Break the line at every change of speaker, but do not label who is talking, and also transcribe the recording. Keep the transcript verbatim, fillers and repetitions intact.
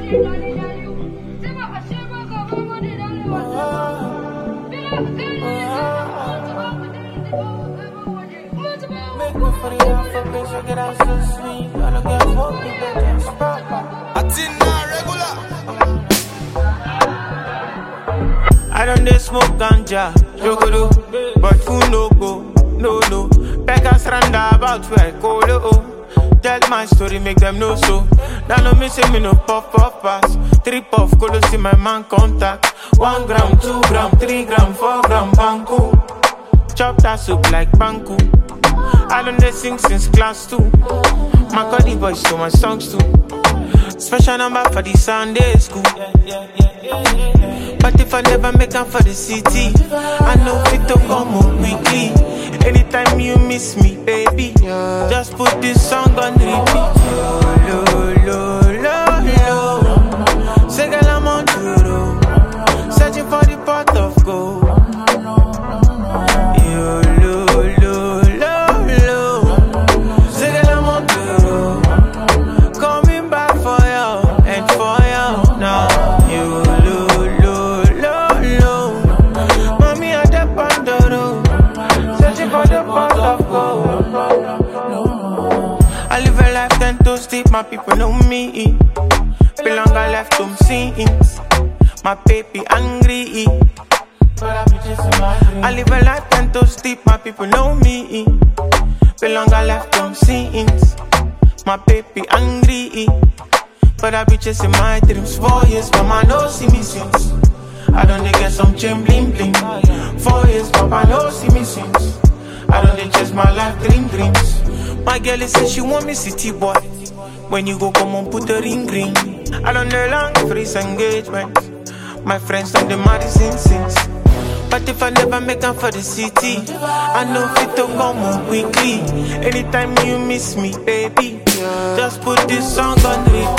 I don't dey smoke ganja, jogodo, but who no go, no no. Beggars randa about where I go, oh. Tell my story, make them know so. Now no me say me no puff puff pass. Three puff, go to see my man contact. One gram, two gram, three gram, four gram, banku. Chop that soup like banku. I don't dey sing since class two. My body boys to my songs too. Special number for the Sunday school. But if I never make am for the city, I know fit to come up quickly. Anytime you miss me, baby, just put this song on repeat. Lo, lo, lo, lo. Say girl, I'm on the road, searching for the pot of gold. Yo, lo, lo, lo, lo. Say girl, I'm on the road, coming back for you and for you now. You lo, lo, lo, lo. Mommy, I dep on the road, searching for the pot of gold. I live a life ten to steep, my people know me. Belong I left them scenes, my baby angry. I live a life ten to steep, my people know me. Belong I left them scenes, my baby angry. But I be chasing my dreams for years, but my no see me since. I don't dey get some chain bling bling. Four years, Papa no see me since. I don't dey chase my life dream dreams. My girl is say she want me city boy. When you go come on put the ring ring. I don't know long freeze engagement. My friends on the Madison since. But if I never make am for the city, I know fit to come on quickly. Anytime you miss me, baby, just put this song on repeat.